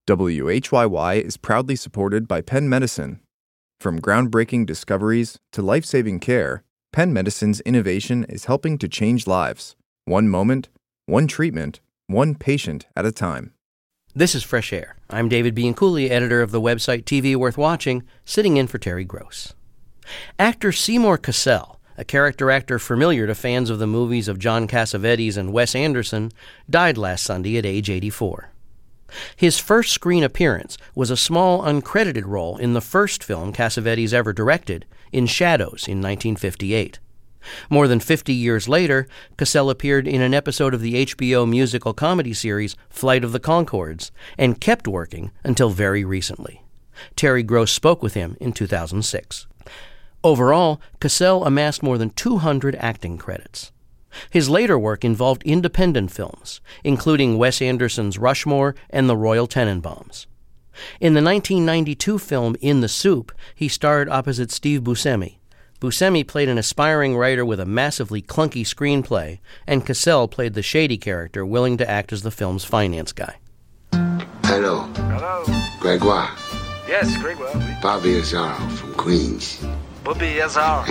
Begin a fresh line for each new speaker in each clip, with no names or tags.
WHYY is proudly supported by Penn Medicine. From groundbreaking discoveries to life-saving care, Penn Medicine's innovation is helping to change lives. One moment, one treatment, one patient at a time.
This is Fresh Air. I'm David Bianculli, editor of the website TV Worth Watching, sitting in for Terry Gross. Actor Seymour Cassel, a character actor familiar to fans of the movies of John Cassavetes and Wes Anderson, died last Sunday at age 84. His first screen appearance was a small uncredited role in the first film Cassavetes ever directed, In Shadows, in 1958. More than 50 years later, Cassel appeared in an episode of the HBO musical comedy series Flight of the Conchords and kept working until very recently. Terry Gross spoke with him in 2006. Overall, Cassel amassed more than 200 acting credits. His later work involved independent films, including Wes Anderson's Rushmore and The Royal Tenenbaums. In the 1992 film In the Soup, he starred opposite Steve Buscemi. Buscemi played an aspiring writer with a massively clunky screenplay, and Cassel played the shady character willing to act as the film's finance guy.
Hello.
Hello.
Gregoire.
Yes, Gregoire.
Bobby Azaro from Queens.
Bobby Azaro.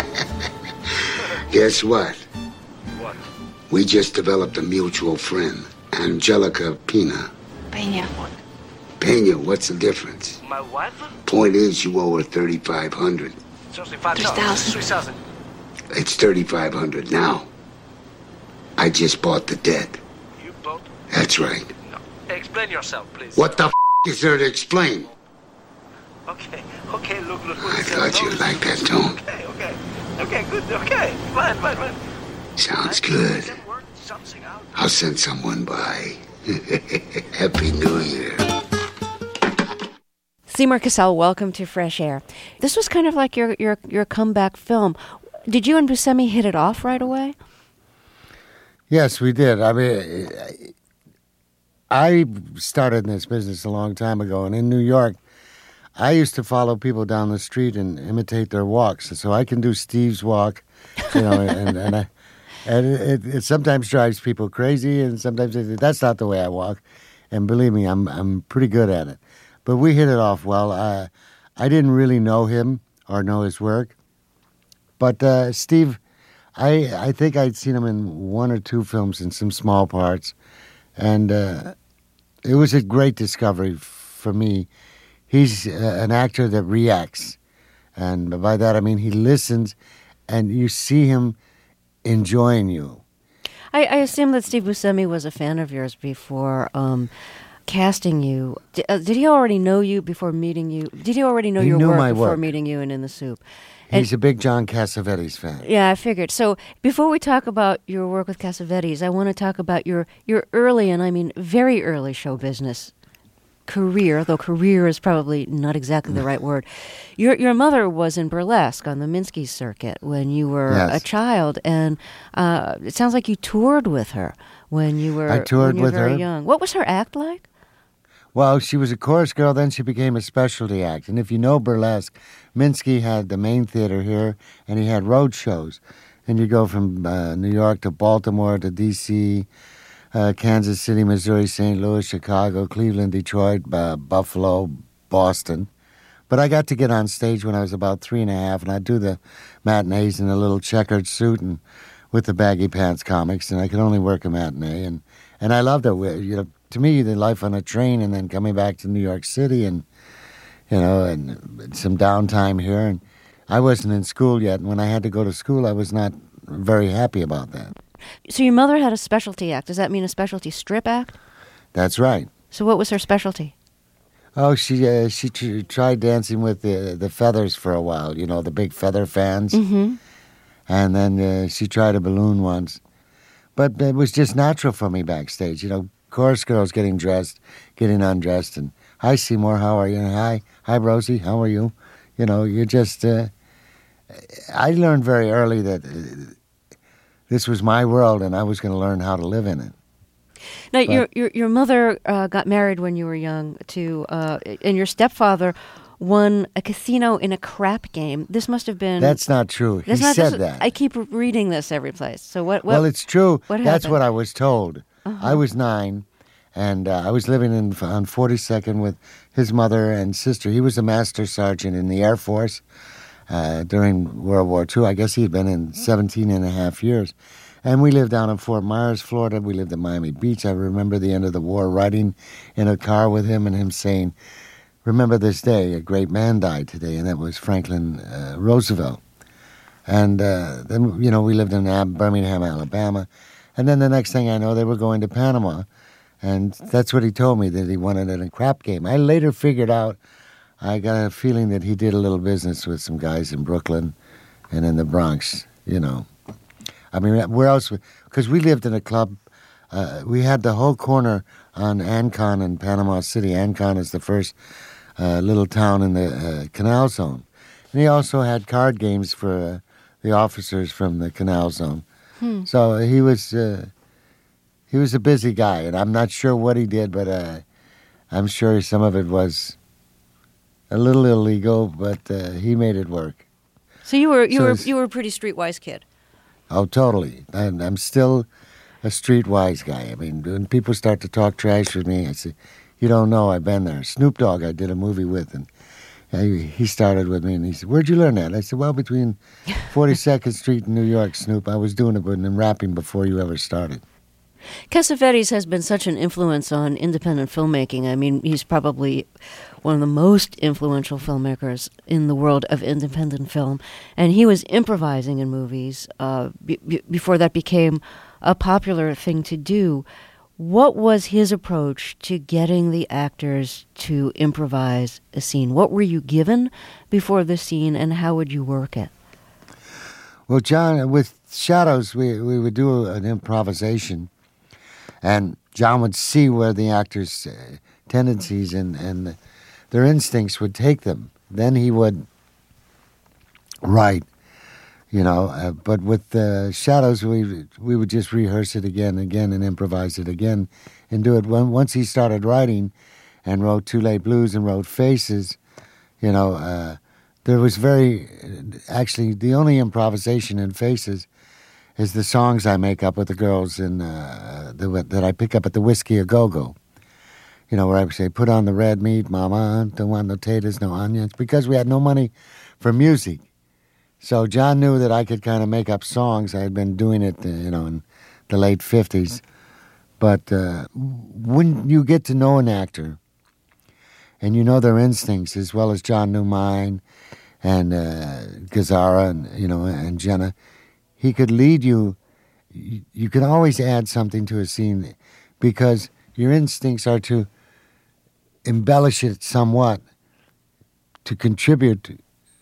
Guess what?
What?
We just developed a mutual friend, Angelica Pina.
Peña.
What?
Pena, what's the difference?
My wife?
Point is, you owe her $3,500.
Seriously,
3,000.
3,000.
It's $3,500 now. I just bought the debt.
You bought?
That's right.
No. Explain yourself, please.
What the is there to explain?
Okay, look.
I thought you'd like that tone.
Okay, good, okay. Fine.
Sounds good.
Can work something out.
I'll send someone by. Happy New Year.
Seymour Cassel, welcome to Fresh Air. This was kind of like your comeback film. Did you and Buscemi hit it off right away?
Yes, we did. I mean, I started in this business a long time ago, and in New York, I used to follow people down the street and imitate their walks. So I can do Steve's walk, and it sometimes drives people crazy, and sometimes that's not the way I walk. And believe me, I'm pretty good at it. But we hit it off well. I didn't really know him or know his work, but Steve, I think I'd seen him in one or two films in some small parts, and it was a great discovery for me. He's an actor that reacts, and by that I mean he listens, and you see him enjoying you.
I assume that Steve Buscemi was a fan of yours before casting you. Did he already know you before meeting you? Did he already know your work before meeting you in The Soup?
He's a big John Cassavetes fan.
Yeah, I figured. So before we talk about your work with Cassavetes, I want to talk about your early, and I mean very early show business career, though career is probably not exactly the right word. Your mother was in burlesque on the Minsky circuit when you were a child, and it sounds like you toured with her when you were very young. What was her act like?
Well, she was a chorus girl, then she became a specialty act. And if you know burlesque, Minsky had the main theater here, and he had road shows. And you go from New York to Baltimore to D.C., Kansas City, Missouri, St. Louis, Chicago, Cleveland, Detroit, Buffalo, Boston. But I got to get on stage when I was about 3.5, and I'd do the matinees in a little checkered suit and with the baggy pants comics, and I could only work a matinee. And I loved it. To me, the life on a train and then coming back to New York City and some downtime here. And I wasn't in school yet, and when I had to go to school, I was not very happy about that.
So your mother had a specialty act. Does that mean a specialty strip act?
That's right.
So what was her specialty?
Oh, she tried dancing with the feathers for a while, the big feather fans. Mm-hmm. And then she tried a balloon once. But it was just natural for me backstage, chorus girls getting dressed, getting undressed, and hi Seymour, how are you? And hi Rosie, how are you? You just. I learned very early that this was my world, and I was going to learn how to live in it.
Now, your mother got married when you were young and your stepfather won a casino in a crap game. This must have been...
That's not true. He said that.
I keep reading this every place. So what?
Well, it's true.
What
That's
happened?
what I was told. Uh-huh. I was 9, And I was living on 42nd with his mother and sister. He was a master sergeant in the Air Force during World War II. I guess he had been in 17 and a half years. And we lived down in Fort Myers, Florida. We lived in Miami Beach. I remember the end of the war, riding in a car with him and him saying, "Remember this day, a great man died today," and that was Franklin Roosevelt. And then, we lived in Birmingham, Alabama. And then the next thing I know, they were going to Panama. And that's what he told me, that he wanted in a crap game. I later figured out, I got a feeling that he did a little business with some guys in Brooklyn and in the Bronx, I mean, where else? Because we lived in a club. We had the whole corner on Ancon in Panama City. Ancon is the first little town in the Canal Zone. And he also had card games for the officers from the Canal Zone. So he was a busy guy, and I'm not sure what he did, but I'm sure some of it was a little illegal, but he made it work.
So you were a pretty streetwise kid.
Oh, totally. I'm still a streetwise guy. I mean, when people start to talk trash with me, I say, "You don't know, I've been there." Snoop Dogg, I did a movie with, and he started with me, and he said, "Where'd you learn that?" I said, "Well, between 42nd Street and New York, Snoop, I was doing it and rapping before you ever started."
Cassavetes has been such an influence on independent filmmaking. I mean, he's probably one of the most influential filmmakers in the world of independent film. And he was improvising in movies before that became a popular thing to do. What was his approach to getting the actors to improvise a scene? What were you given before the scene, and how would you work it?
Well, John, with Shadows, we would do an improvisation. And John would see where the actors' tendencies and their instincts would take them. Then he would write, But with Shadows, we would just rehearse it again and again and improvise it again and do it. Once he started writing and wrote Too Late Blues and wrote Faces, there was actually the only improvisation in Faces is the songs I make up with the girls that I pick up at the Whiskey A Go-Go. Where I say, "Put on the red meat, mama, don't want no taters, no onions," because we had no money for music. So John knew that I could kind of make up songs. I had been doing it, in the late 50s. But when you get to know an actor and you know their instincts as well as John knew mine and Gazzara and Jenna, he could lead you. You can always add something to a scene because your instincts are to embellish it somewhat to contribute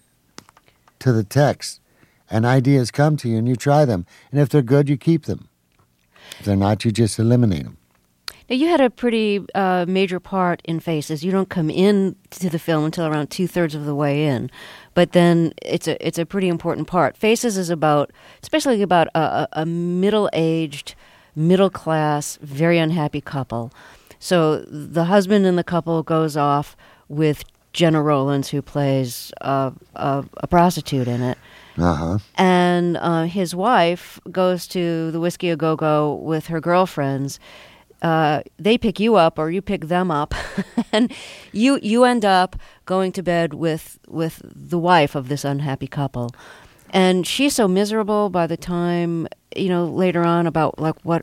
to the text. And ideas come to you and you try them. And if they're good, you keep them. If they're not, you just eliminate them.
Now, you had a pretty major part in Faces. You don't come in to the film until around 2/3 of the way in, but then it's a pretty important part. Faces is especially about a middle-aged, middle-class, very unhappy couple. So the husband in the couple goes off with Jenna Rollins, who plays a prostitute in it.
Uh-huh.
And his wife goes to the Whiskey A Go-Go with her girlfriends. They pick you up or you pick them up, and you end up going to bed with the wife of this unhappy couple. And she's so miserable by the time, later on about like what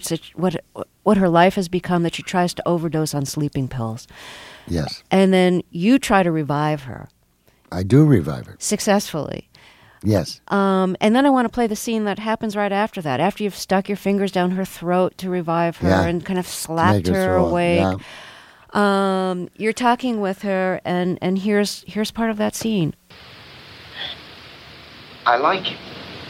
her life has become, that she tries to overdose on sleeping pills.
Yes.
And then you try to revive her.
I do revive her.
Successfully.
Yes.
And then I want to play the scene that happens right after that, after you've stuck your fingers down her throat to revive her and kind of slapped her awake. Yeah. You're talking with her, and here's part of that scene.
I like you.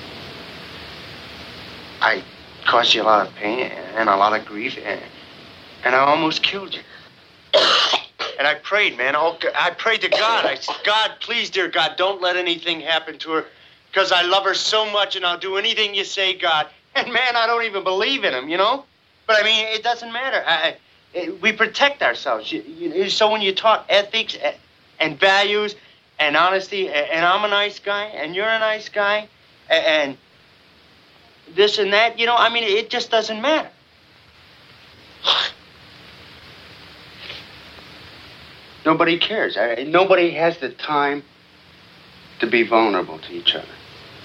I caused you a lot of pain and a lot of grief, and I almost killed you. And I prayed, man. I prayed to God. I said, "God, please, dear God, don't let anything happen to her, because I love her so much, and I'll do anything you say, God." And, man, I don't even believe in him, But, I mean, it doesn't matter. We protect ourselves. So when you talk ethics and values and honesty, and I'm a nice guy, and you're a nice guy, and this and that, it just doesn't matter. Nobody cares. Nobody has the time to be vulnerable to each other.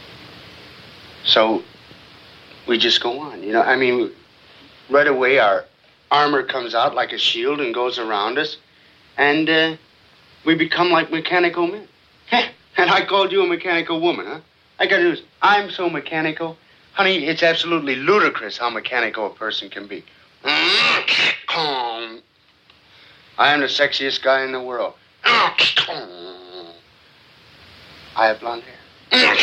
So we just go on. You know, I mean, right away our armor comes out like a shield and goes around us, and we become like mechanical men. And I called you a mechanical woman, huh? I gotta do is, I'm so mechanical. Honey, it's absolutely ludicrous how mechanical a person can be. I am the sexiest guy in the world. I have blonde hair.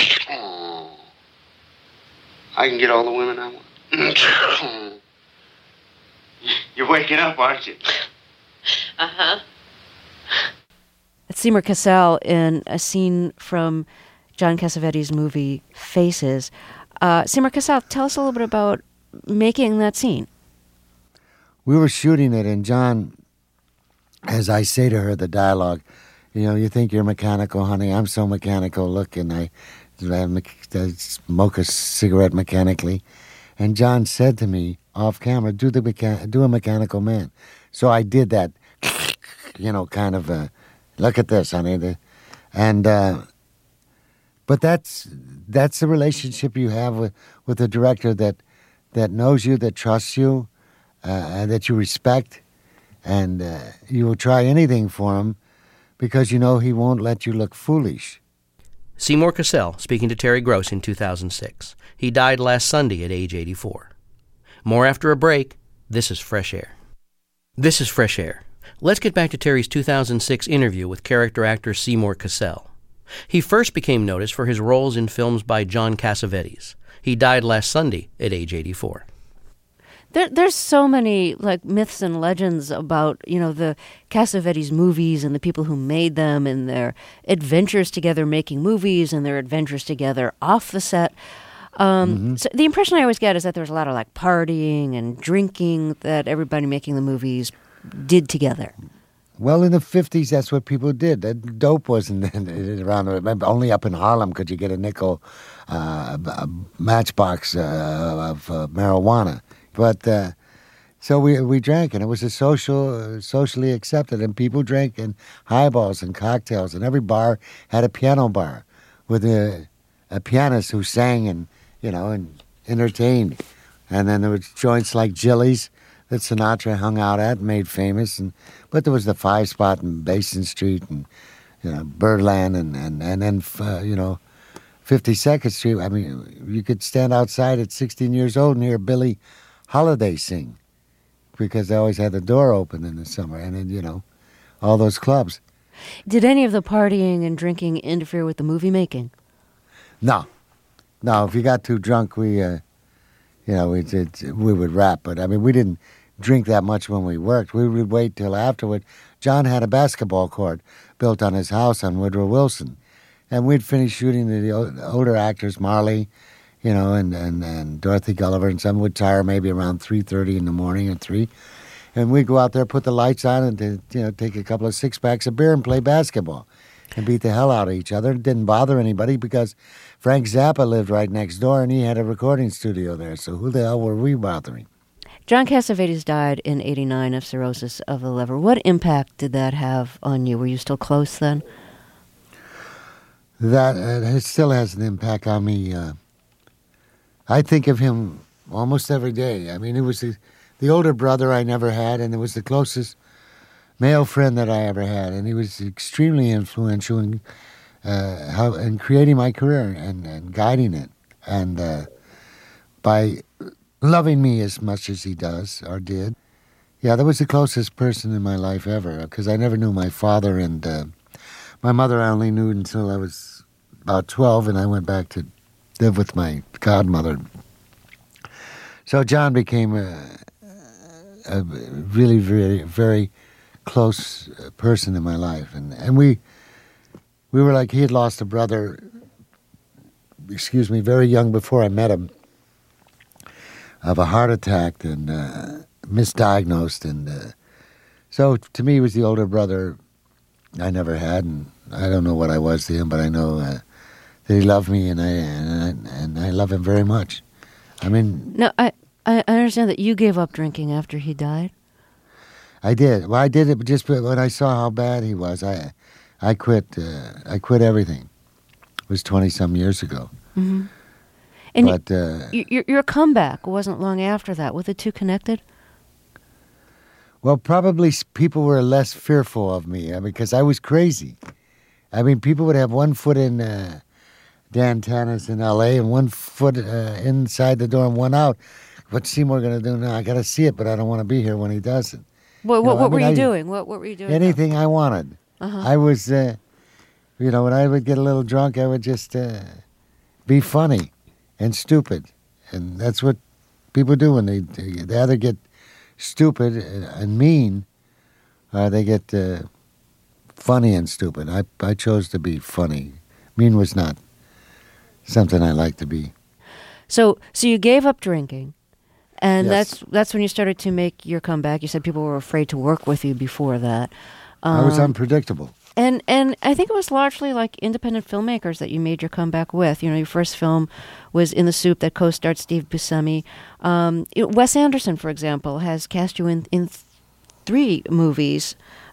I can get all the women I want. You're waking up, aren't you?
Uh-huh.
It's Seymour Cassel in a scene from John Cassavetes' movie Faces. Seymour Cassel, tell us a little bit about making that scene.
We were shooting it, and John, as I say to her, the dialogue, you know, you think you're mechanical, honey. I'm so mechanical. Look, and I smoke a cigarette mechanically. And John said to me off camera, do a mechanical man. So I did that, you know, kind of, look at this, honey. But that's the relationship you have with a director that knows you, that trusts you, that you respect, and you will try anything for him because you know he won't let you look foolish.
Seymour Cassel speaking to Terry Gross in 2006. He died last Sunday at age 84. More after a break. This is Fresh Air. This is Fresh Air. Let's get back to Terry's 2006 interview with character actor Seymour Cassel. He first became noticed for his roles in films by John Cassavetes. He died last Sunday at age 84.
There's so many like myths and legends about, you know, the Cassavetes movies and the people who made them and their adventures together making movies and their adventures together off the set. So the impression I always get is that there was a lot of like partying and drinking that everybody making the movies did together.
Well, in the 50s, that's what people did. Dope wasn't around. Only up in Harlem could you get a nickel matchbox of marijuana. But so we drank, and it was socially accepted, and people drank in highballs and cocktails, and every bar had a piano bar with a pianist who sang and, you know, and entertained. And then there was joints like Jilly's that Sinatra hung out at and made famous, but there was the 5-spot in Basin Street and, you know, Birdland and then you know, 52nd Street. I mean, you could stand outside at 16 years old and hear Billie Holiday sing because they always had the door open in the summer, and then, you know, all those clubs.
Did any of the partying and drinking interfere with the movie making?
No. If you got too drunk, we would rap. But I mean, we didn't drink that much when we worked. We would wait till afterward. John had a basketball court built on his house on Woodrow Wilson, and we'd finish shooting the older actors, Marley, you know, and Dorothy Gulliver, and some would tire maybe around 3:30 in the morning or 3. And we'd go out there, put the lights on, and you know, take a couple of 6-packs of beer and play basketball and beat the hell out of each other. It didn't bother anybody because Frank Zappa lived right next door and he had a recording studio there. So who the hell were we bothering?
John Cassavetes died in 1989 of cirrhosis of the liver. What impact did that have on you? Were you still close then?
That it still has an impact on me. I think of him almost every day. I mean, it was the older brother I never had, and it was the closest male friend that I ever had, and he was extremely influential in creating my career and guiding it, and by loving me as much as he does or did. Yeah, that was the closest person in my life ever, because I never knew my father, and my mother I only knew until I was about 12, and I went back to live with my godmother. So John became a really, very, very close person in my life, and we were like, he had lost a brother, very young before I met him, of a heart attack and misdiagnosed, and so to me he was the older brother I never had, and I don't know what I was to him, but I know that he loved me, and I love him very much. I mean,
no, I understand that you gave up drinking after he died.
I did. Well, I did it just when I saw how bad he was. I quit. I quit everything. It was 20-some years ago.
Mm-hmm. And
but
your comeback wasn't long after that. Were the two connected?
Well, probably people were less fearful of me because I was crazy. I mean, people would have one foot in Dan Tanner's in L.A. and one foot inside the door and one out. What's Seymour going to do now? I got to see it, but I don't want to be here when he does it.
What were you doing? What were you doing?
Anything I wanted.
Uh-huh.
I was, when I would get a little drunk, I would just be funny and stupid. And that's what people do when they either get stupid and mean, or they get funny and stupid. I chose to be funny. Mean was not something I liked to be.
So you gave up drinking, and
Yes.
that's when you started to make your comeback. You said people were afraid to work with you before that.
I was unpredictable.
And I think it was largely like independent filmmakers that you made your comeback with. Your first film was In the Soup that co-starred Steve Buscemi. Wes Anderson, for example, has cast you in 3 movies: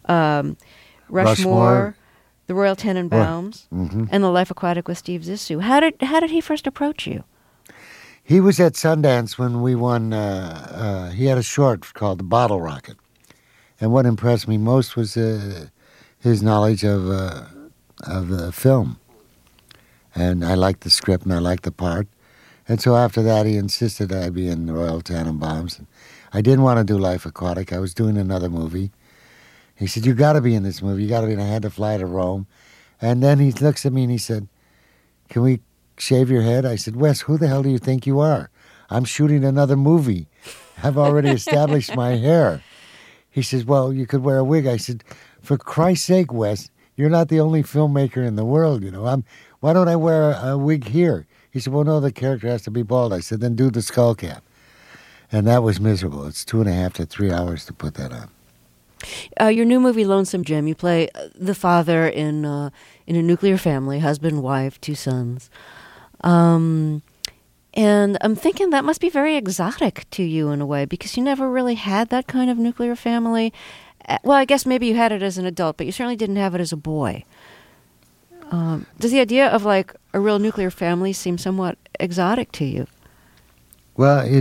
Rushmore, The Royal Tenenbaums,
Mm-hmm.
and The Life Aquatic with Steve Zissou. How did he first approach you?
He was at Sundance when we won. He had a short called The Bottle Rocket. And what impressed me most was his knowledge of the film. And I liked the script and I liked the part. And so after that, he insisted I be in the Royal Tenenbaums. I didn't want to do Life Aquatic. I was doing another movie. He said, you got to be in this movie. You got to be. And I had to fly to Rome. And then he looks at me and he said, can we shave your head? I said, Wes, who the hell do you think you are? I'm shooting another movie. I've already established my hair. He says, well, you could wear a wig. I said, for Christ's sake, Wes, you're not the only filmmaker in the world, Why don't I wear a wig here? He said, well, no, the character has to be bald. I said, then do the skull cap. And that was miserable. It's 2.5 to 3 hours to put that on.
Your new movie, Lonesome Jim, you play the father in a nuclear family, husband, wife, 2 sons. And I'm thinking that must be very exotic to you in a way, because you never really had that kind of nuclear family. Well, I guess maybe you had it as an adult, but you certainly didn't have it as a boy. Does the idea of like a real nuclear family seem somewhat exotic to you?
Well,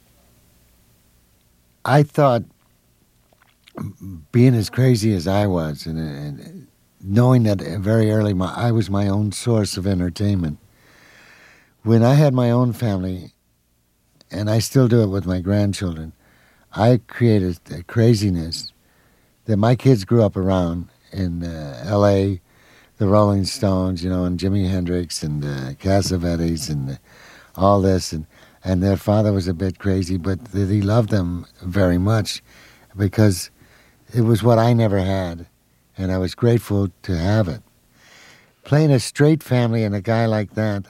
I thought being as crazy as I was and knowing that very early I was my own source of entertainment. When I had my own family, and I still do it with my grandchildren, I created a craziness that my kids grew up around in L.A., the Rolling Stones, and Jimi Hendrix and Cassavetes and all this. And their father was a bit crazy, but he loved them very much because it was what I never had, and I was grateful to have it. Playing a straight family and a guy like that,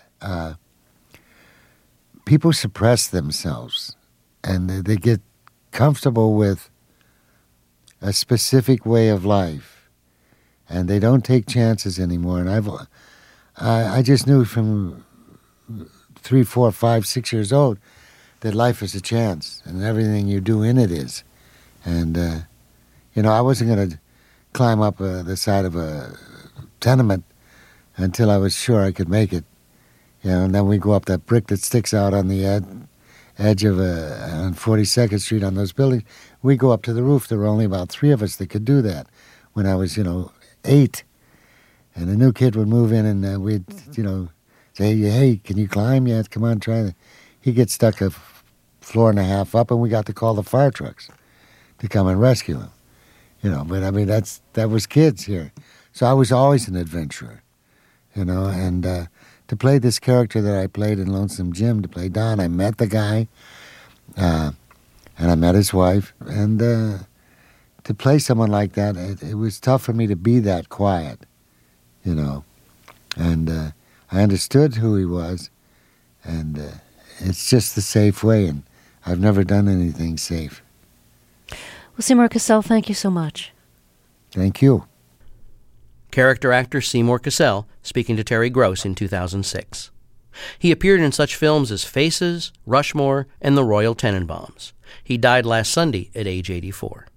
people suppress themselves, and they get comfortable with a specific way of life, and they don't take chances anymore. And I just knew from 3, 4, 5, 6 years old that life is a chance, and everything you do in it is. And I wasn't going to climb up the side of a tenement until I was sure I could make it. And then we go up that brick that sticks out on the edge of on 42nd Street on those buildings. We go up to the roof. There were only about 3 of us that could do that when I was, 8. And a new kid would move in and we'd, say, hey, can you climb? Yeah, come on, try that. He gets stuck a floor and a half up, and we got to call the fire trucks to come and rescue him. But I mean, that was kids here. So I was always an adventurer, and to play this character that I played in Lonesome Jim, to play Don, I met the guy, and I met his wife, and to play someone like that, it was tough for me to be that quiet, and I understood who he was, and it's just the safe way, and I've never done anything safe.
Well, Seymour Cassel, thank you so much.
Thank you.
Character actor Seymour Cassel speaking to Terry Gross in 2006. He appeared in such films as Faces, Rushmore, and The Royal Tenenbaums. He died last Sunday at age 84.